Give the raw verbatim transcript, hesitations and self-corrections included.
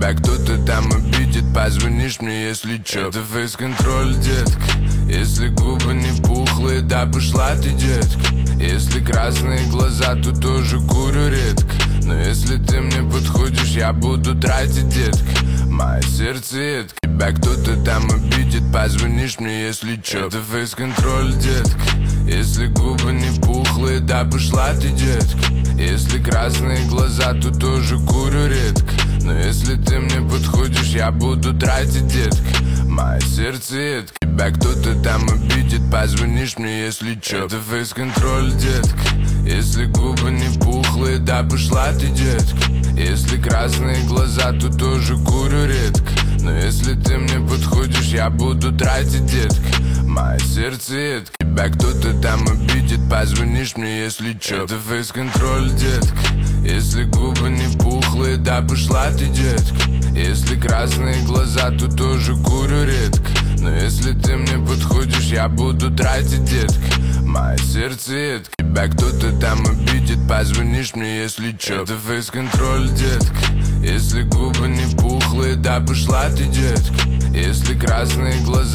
Тебя кто-то там обидит, позвонишь мне, если чё. Это фейс-контроль, детка. Если губы не пухлые, да пошла ты, детка. Если красные глаза, то тоже курю редко. Но если ты мне подходишь, я буду тратить, детка. Мое сердце едко. Тебя кто-то там обидит, позвонишь мне, если чё. Это фейс-контроль, детка. Если губы не пухлые, да пошла ты, детка. Если красные глаза, то тоже курю редко. Но если ты мне подходишь, я буду тратить, детка. Мое сердце едко. Тебя кто-то там обидит, позвонишь мне, если чё. Это фейс-контроль, детка. Если губы не пухлые, да пошла ты, детка. Если красные глаза, то тоже курю редко. Но если ты мне подходишь, я буду тратить, детка. Мое сердце едко. Тебя кто-то там обидит, позвонишь мне, если чё. Это фейс-контроль, детка. Если губы не пухлые, да пошла ты, детка. Если красные глаза, то тоже курю редко. Но если ты мне подходишь, я буду тратить, детка. Мое сердце едко. Тебя кто-то там обидит, позвонишь мне, если чё. Это фейс-контроль, детка. Если губы не пухлые, да пошла ты, детка. Если красные глаза,